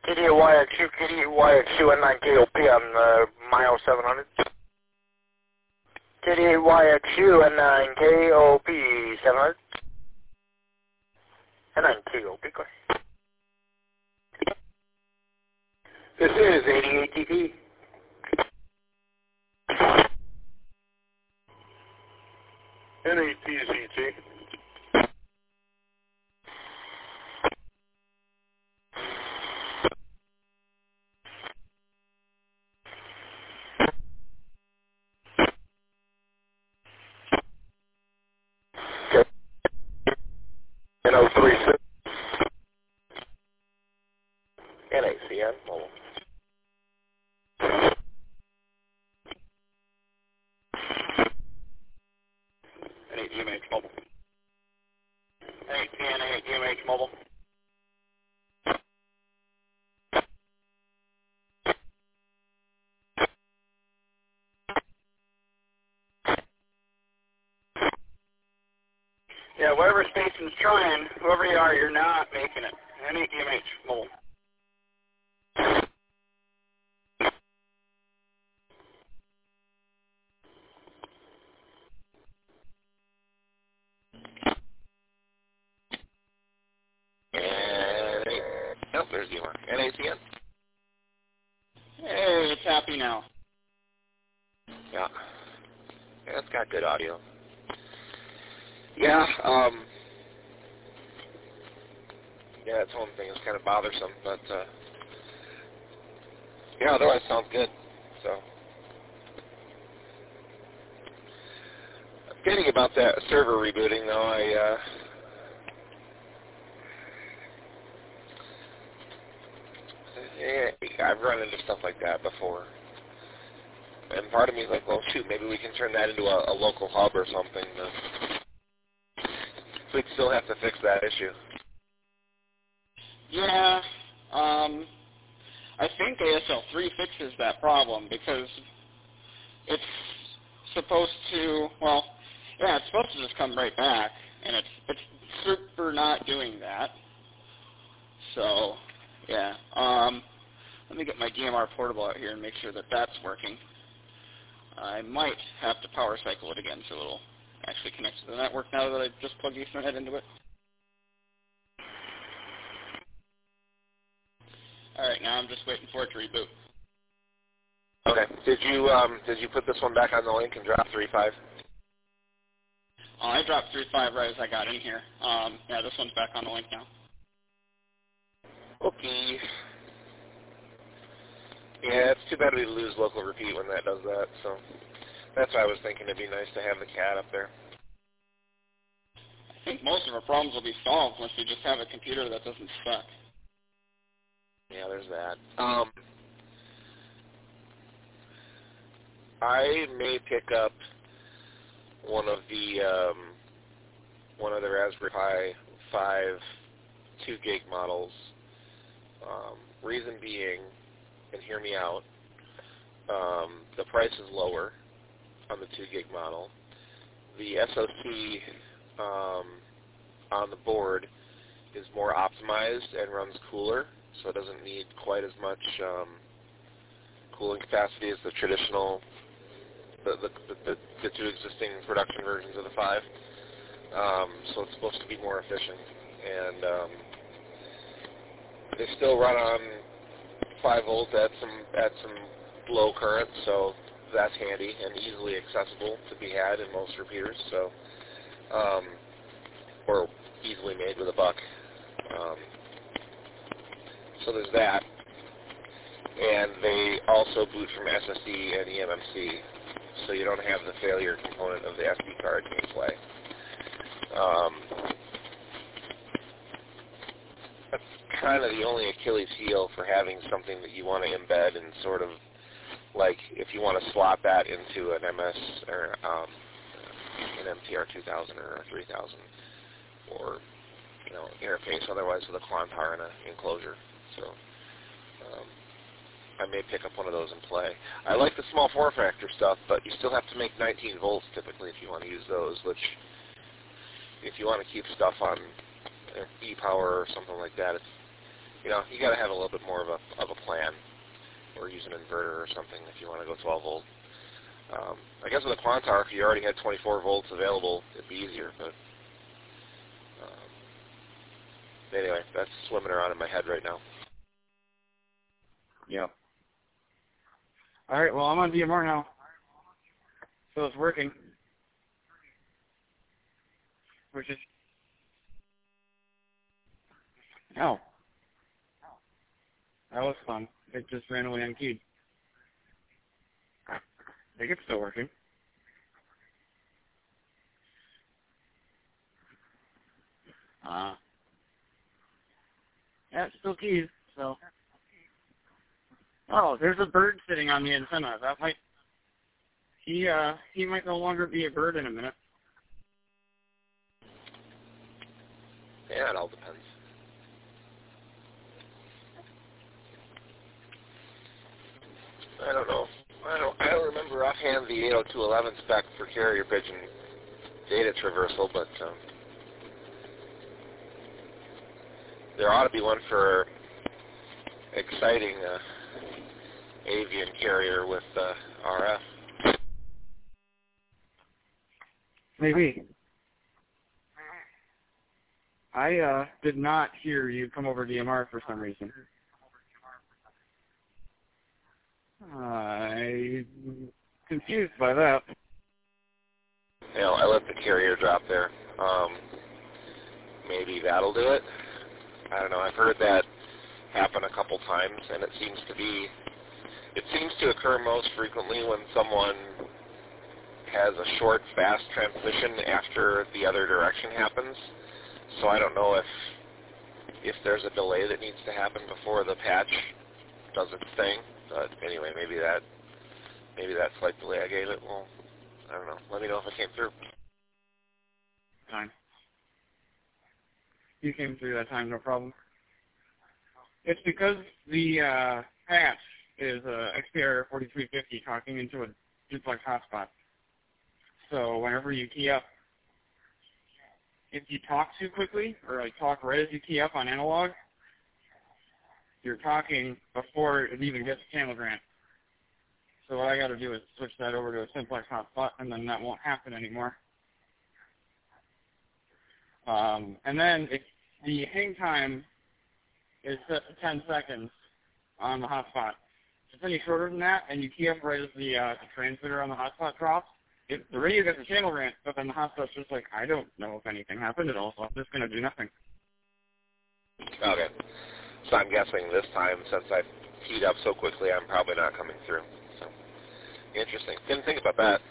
KDYX2 and 9KOP on mile 700. KDYX2 and 9KOP 700. And 9KOP, go ahead. This is 88 TP. NATZT. N036. NACN, mobile. NATMH mobile. NACN, NATMH mobile. Yeah, whatever station's trying, whoever you are, you're not making it. NATMH mobile. Nope, there's the one. NACN? Hey, it's happy now. Yeah. Yeah, it's got good audio. Yeah, yeah, that's one thing that's kind of bothersome, but, yeah, otherwise sounds good, so. Getting about that server rebooting, though, I've run into stuff like that before. And part of me is like, well, shoot, maybe we can turn that into a local hub or something. We'd still have to fix that issue. Yeah, I think ASL3 fixes that problem because it's supposed to, well, yeah, it's supposed to just come right back, and it's super not doing that. So, yeah, let me get my DMR portable out here and make sure that that's working. I might have to power cycle it again so it'll actually connect to the network now that I just plugged Ethernet into it. Alright, now I'm just waiting for it to reboot. Okay. Did you put this one back on the link and drop 3.5? I dropped 3.5 right as I got in here. Yeah, this one's back on the link now. Okay. Yeah, it's too bad we lose local repeat when that does that, so that's why I was thinking it'd be nice to have the cat up there. I think most of our problems will be solved once we just have a computer that doesn't suck. Yeah, there's that. I may pick up one of the Raspberry Pi 5 2 gig models. Reason being, and hear me out, the price is lower on the 2 gig model. The SoC on the board is more optimized and runs cooler, so it doesn't need quite as much cooling capacity as the traditional, the two existing production versions of the 5. So it's supposed to be more efficient, and they still run on 5 volts at some low current, so that's handy and easily accessible to be had in most repeaters. So, or easily made with a buck. So there's that, and they also boot from SSD and eMMC, so you don't have the failure component of the SD card in play. That's kind of the only Achilles heel for having something that you want to embed and sort of, like, if you want to slot that into an MS or an MTR 2000 or a 3000 or, you know, interface otherwise with a Quantar and an enclosure. So I may pick up one of those and play. I like the small form factor stuff, but you still have to make 19 volts typically if you want to use those, which if you want to keep stuff on e-power or something like that, you got to have a little bit more of a plan, or use an inverter or something if you want to go 12 volt. I guess with a Quantar, if you already had 24 volts available, it'd be easier. But anyway, that's swimming around in my head right now. Yep. All right, well, I'm on DMR now, so it's working, which is, oh, that was fun. It just randomly unkeyed. I think it's still working. Yeah, it's still keyed, so. Oh, there's a bird sitting on the antenna. That might, he might no longer be a bird in a minute. Yeah, it all depends. I don't know. I don't remember offhand the 802.11 spec for carrier pigeon data traversal, but there ought to be one for exciting avian carrier with RF. Maybe. I did not hear you come over DMR for some reason. I'm confused by that. I let the carrier drop there. Maybe that'll do it. I don't know. I've heard that happen a couple times, and it seems to occur most frequently when someone has a short, fast transmission after the other direction happens. So I don't know if there's a delay that needs to happen before the patch does its thing. But anyway, maybe that slight delay I gave it. Well, I don't know. Let me know if it came through. Fine. You came through that time, no problem. It's because the patch is XPR 4350 talking into a duplex hotspot. So whenever you key up, if you talk too quickly, or like talk right as you key up on analog, you're talking before it even gets to channel grant. So what I got to do is switch that over to a simplex hotspot, and then that won't happen anymore. And then if the hang time is set to 10 seconds on the hotspot, if it's any shorter than that, and you key up right as the transmitter on the hotspot drops, if the radio gets a channel grant, but then the hotspot's just like, I don't know if anything happened at all, so I'm just going to do nothing. Okay. So I'm guessing this time, since I've keyed up so quickly, I'm probably not coming through. So, interesting. Didn't think about that.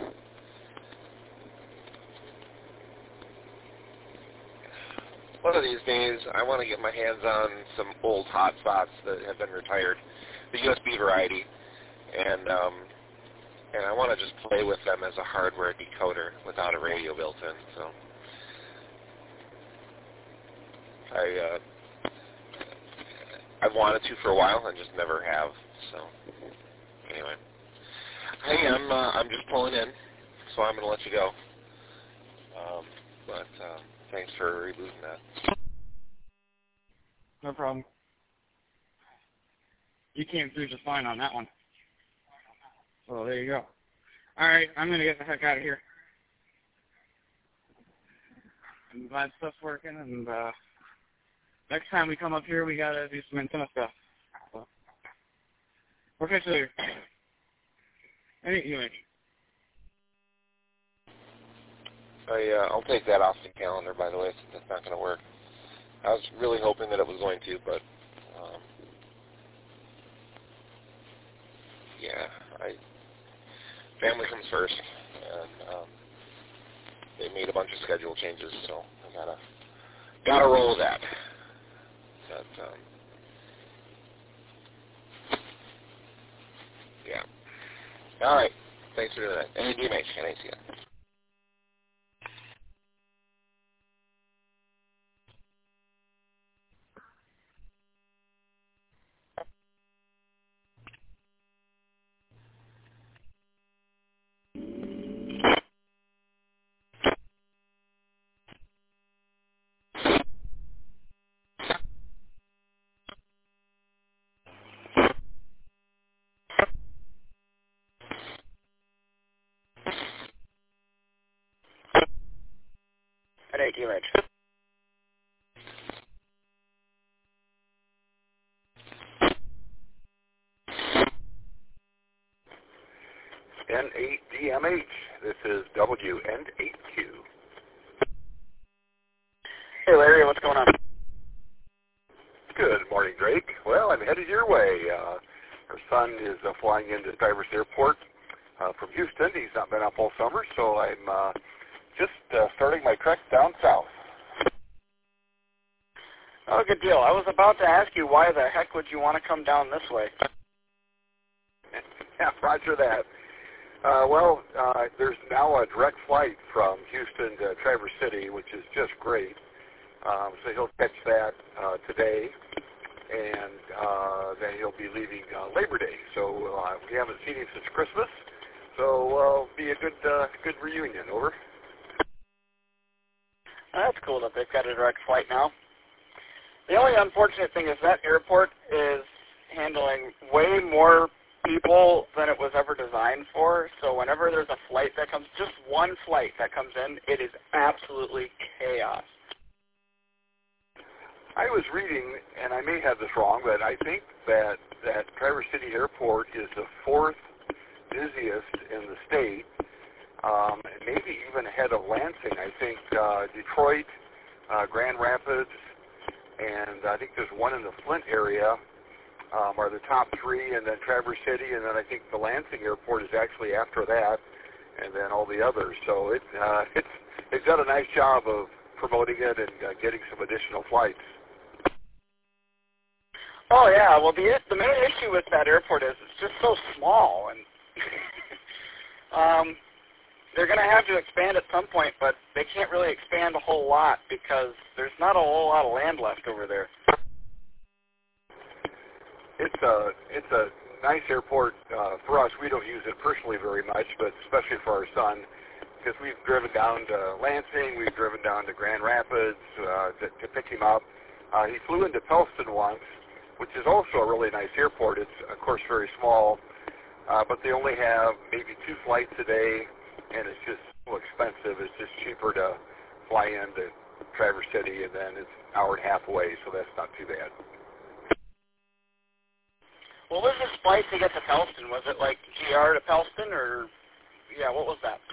One of these days, I want to get my hands on some old hotspots that have been retired, the USB variety, and I want to just play with them as a hardware decoder without a radio built in. So, I've wanted to for a while and just never have. So, anyway, hey, I'm just pulling in, so I'm going to let you go. But thanks for rebooting that. No problem. You came through just fine on that one. So there you go. All right, I'm going to get the heck out of here. I'm glad stuff's working, and next time we come up here, we got to do some antenna stuff. So, we'll catch you later. Anyway. I'll take that off the calendar, by the way, since that's not going to work. I was really hoping that it was going to, but yeah, family comes first, and they made a bunch of schedule changes, so I gotta roll with that. But yeah. All right. Thanks for doing that. NDMH, can I see it? N8 UH. N8DMH. This is WN8Q. Hey, Larry, what's going on? Good morning, Drake. Well, I'm headed your way. Our son is flying into Traverse Airport from Houston. He's not been up all summer, so I'm just starting my trek down south. Oh, good deal. I was about to ask you why the heck would you want to come down this way? Yeah, roger that. There's now a direct flight from Houston to Traverse City, which is just great. So he'll catch that today, and then he'll be leaving Labor Day. So we haven't seen him since Christmas, so be a good reunion. Over. That's cool that they've got a direct flight now. The only unfortunate thing is that airport is handling way more people than it was ever designed for. So whenever there's a flight that comes, just one flight that comes in, it is absolutely chaos. I was reading, and I may have this wrong, but I think that Traverse City Airport is the fourth busiest in the state, maybe even ahead of Lansing. I think Detroit, Grand Rapids, and I think there's one in the Flint area are the top three, and then Traverse City, and then I think the Lansing Airport is actually after that, and then all the others. So it's done a nice job of promoting it and getting some additional flights. Oh yeah, well the main issue with that airport is it's just so small, and they're going to have to expand at some point, but they can't really expand a whole lot because there's not a whole lot of land left over there. It's a nice airport for us. We don't use it personally very much, but especially for our son, because we've driven down to Lansing, we've driven down to Grand Rapids to pick him up. He flew into Pellston once, which is also a really nice airport. It's, of course, very small, but they only have maybe 2 flights a day, and it's just so expensive. It's just cheaper to fly into Traverse City, and then it's an hour and a half away, so that's not too bad. What was this flight to get to Pellston? Was it like GR to Pellston, or, yeah, what was that?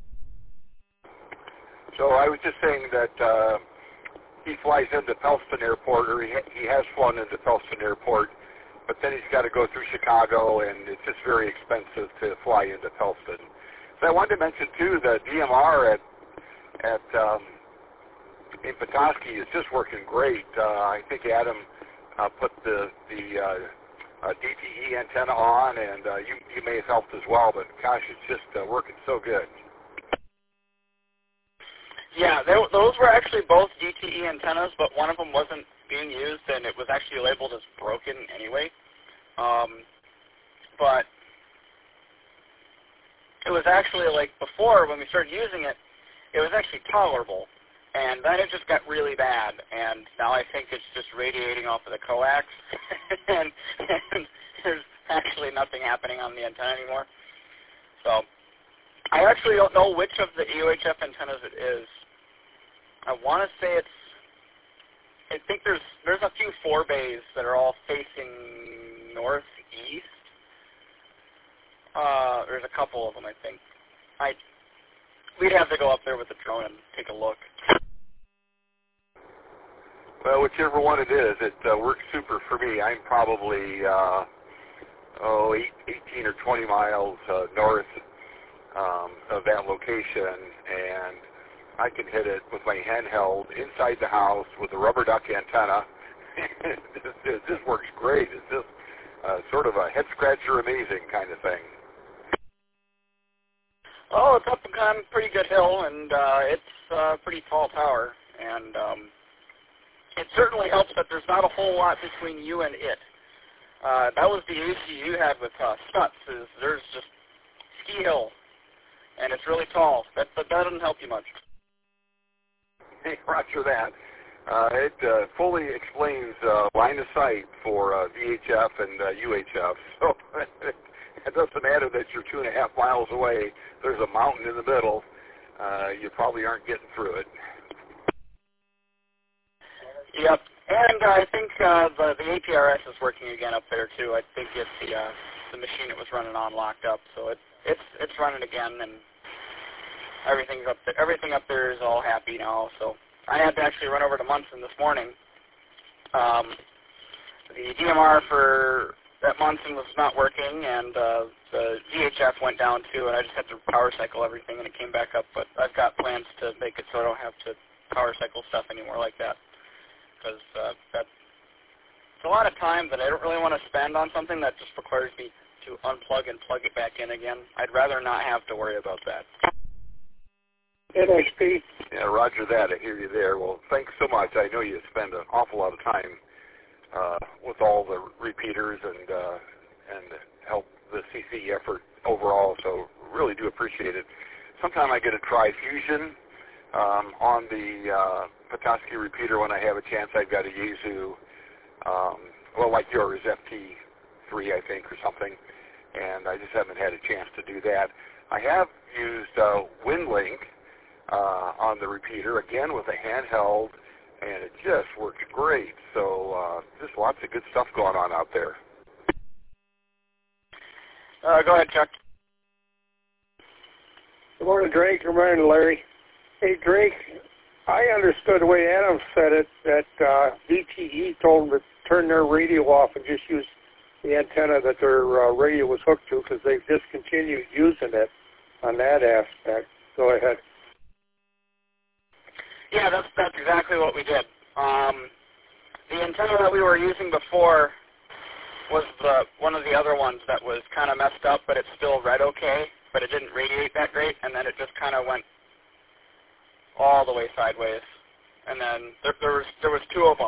So I was just saying that he flies into Pellston Airport, or he has flown into Pellston Airport, but then he's got to go through Chicago, and it's just very expensive to fly into Pellston. So I wanted to mention, too, the DMR in Petoskey is just working great. I think Adam put the DTE antenna on, and you may have helped as well, but gosh, it's just working so good. Yeah, those were actually both DTE antennas, but one of them wasn't being used, and it was actually labeled as broken anyway. But it was actually, like, before, when we started using it, it was actually tolerable. And then it just got really bad, and now I think it's just radiating off of the coax, and there's actually nothing happening on the antenna anymore. So I actually don't know which of the UHF antennas it is. I want to say I think there's a few 4 bays that are all facing northeast. There's a couple of them, I think. We'd have to go up there with the drone and take a look. Well, whichever one it is, it works super for me. I'm probably 18 or 20 miles north of that location, and I can hit it with my handheld inside the house with a rubber duck antenna. It just works great. It's just sort of a head-scratcher amazing kind of thing. Oh, it's up on a pretty good hill, and it's a pretty tall tower, and it certainly helps that there's not a whole lot between you and it. That was the issue you had with Stutz, is there's just ski hill, and it's really tall. That doesn't help you much. Hey, roger that. It fully explains line of sight for VHF and UHF, so it doesn't matter that you're 2.5 miles away. There's a mountain in the middle. You probably aren't getting through it. Yep. And I think the APRS is working again up there too. I think it's the machine it was running on locked up, so it's running again, and everything's up there. Everything up there is all happy now. So I had to actually run over to Munson this morning. The DMR for that Munson was not working, and the VHF went down too, and I just had to power cycle everything, and it came back up. But I've got plans to make it so I don't have to power cycle stuff anymore like that, because it's a lot of time that I don't really want to spend on something that just requires me to unplug and plug it back in again. I'd rather not have to worry about that. NXP. Yeah, roger that. I hear you there. Well, thanks so much. I know you spend an awful lot of time with all the repeaters and help the CC effort overall, so really do appreciate it. Sometime I get a Tri-Fusion on the Petoskey repeater when I have a chance. I've got a Yaesu, well, like yours, FT3, I think, or something, and I just haven't had a chance to do that. I have used WinLink on the repeater, again with a handheld, and it just works great. So just lots of good stuff going on out there. Go ahead, Chuck. Good morning, Drake. Good morning, Larry. Hey, Drake, I understood the way Adam said it, that DTE told them to turn their radio off and just use the antenna that their radio was hooked to, because they've discontinued using it on that aspect. Go ahead. Yeah, that's exactly what we did. The antenna that we were using before was one of the other ones that was kind of messed up, but it still read okay, but it didn't radiate that great, and then it just kind of went all the way sideways. And then there was two of them.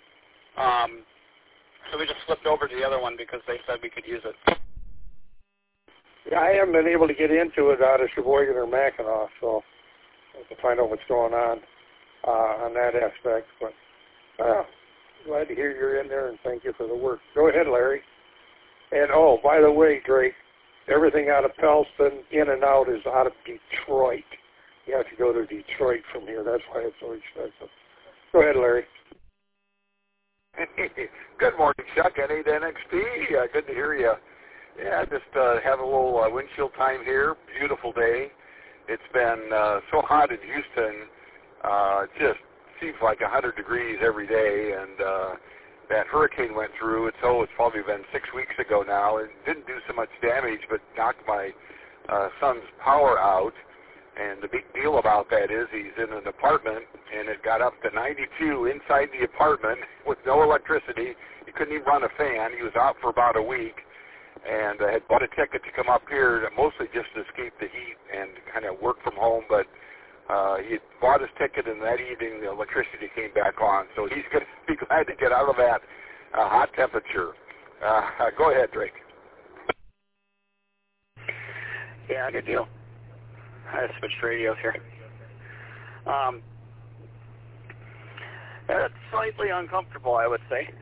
So we just flipped over to the other one because they said we could use it. Yeah, I haven't been able to get into it out of Sheboygan or Mackinac, so I have to find out what's going on that aspect. But glad to hear you're in there, and thank you for the work. Go ahead, Larry. And, oh, by the way, Drake, everything out of Pellston, in and out, is out of Detroit. You have to go to Detroit from here. That's why it's so expensive. Go ahead, Larry. Good morning, Chuck. N8 NXP. Good to hear you. Yeah, just have a little windshield time here. Beautiful day. It's been so hot in Houston. Just seems like 100 degrees every day, and that hurricane went through. It's probably been 6 weeks ago now, and didn't do so much damage, but knocked my son's power out. And the big deal about that is he's in an apartment, and it got up to 92 inside the apartment with no electricity. He couldn't even run a fan. He was out for about a week, and I had bought a ticket to come up here mostly just to escape the heat and kind of work from home, but he had bought his ticket, and that evening the electricity came back on, so he's going to be glad to get out of that hot temperature. Go ahead, Drake. Yeah, good deal. I switched radios here. It's slightly uncomfortable, I would say.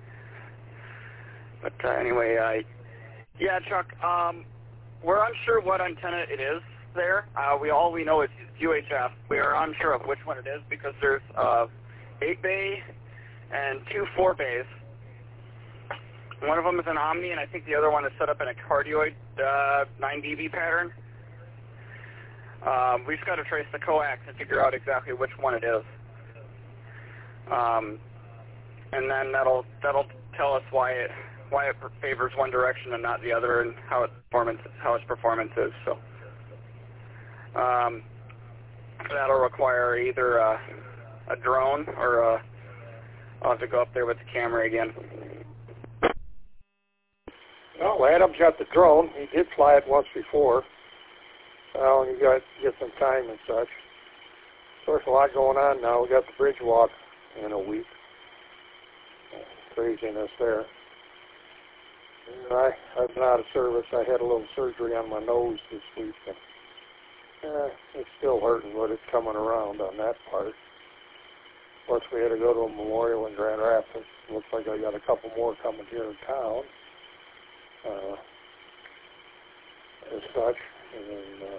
But anyway, yeah, Chuck, we're unsure what antenna it is there. All we know is UHF. We are unsure of which one it is because there's 8-bay and 2 4-bays. One of them is an Omni, and I think the other one is set up in a cardioid 9 dB pattern. We just got to trace the coax and figure out exactly which one it is, and then that'll tell us why it favors one direction and not the other, and how its performance is. So that'll require either a drone or I'll have to go up there with the camera again. Well, Adam's got the drone. He did fly it once before. Well, you got to get some time and such. There's a lot going on now. We got the bridge walk in a week. Craziness there. And I've been out of service. I had a little surgery on my nose this week. And, it's still hurting, but it's coming around on that part. Plus, we had to go to a memorial in Grand Rapids. Looks like I got a couple more coming here in town. As such. And then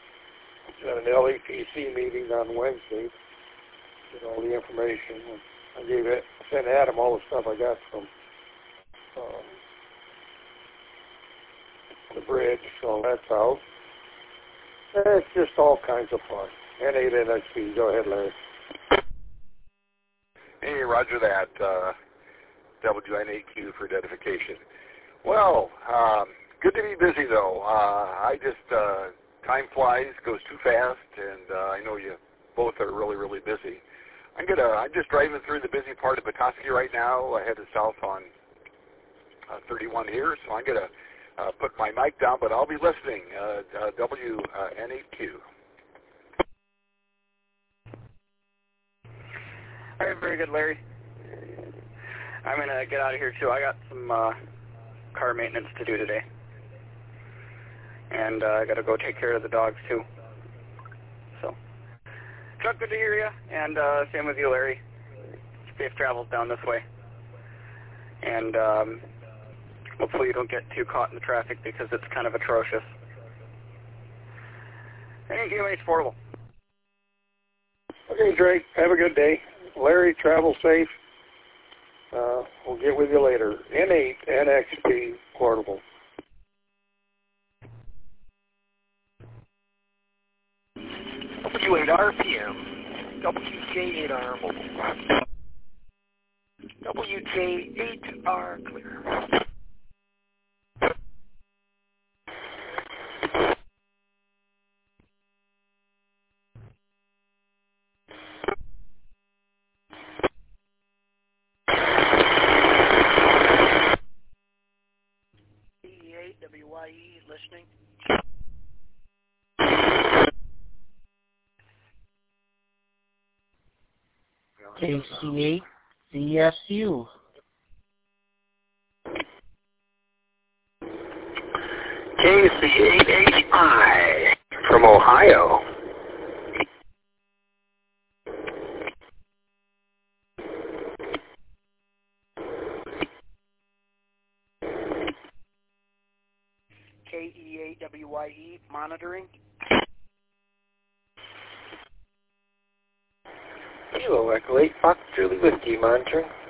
got an LEPC meeting on Wednesday. Get all the information. I sent Adam all the stuff I got from the bridge, so that's out. It's just all kinds of fun. N8 NXP. Go ahead, Larry. Hey, roger that. WN8Q for identification. Well, good to be busy though. Time flies, goes too fast, and I know you both are really, really busy. I'm just driving through the busy part of Petoskey right now. I headed south on 31 here, so I'm gonna put my mic down, but I'll be listening. WN8Q. All right, very good, Larry. I'm going to get out of here, too. I got some car maintenance to do today. And I got to go take care of the dogs, too. So, Chuck, good to hear you. And same with you, Larry. Safe travels down this way. And hopefully you don't get too caught in the traffic because it's kind of atrocious. And it's affordable. Okay, Drake, have a good day. Larry, travel safe. We'll get with you later. N8 NXP portable. W8RPM, WJ8R mobile. WJ8R clear. WYE listening. KC8 CSU. KC8HI from Ohio. KEAWYE monitoring. Kilo Echo 8 Fox Julie Whiskey monitoring.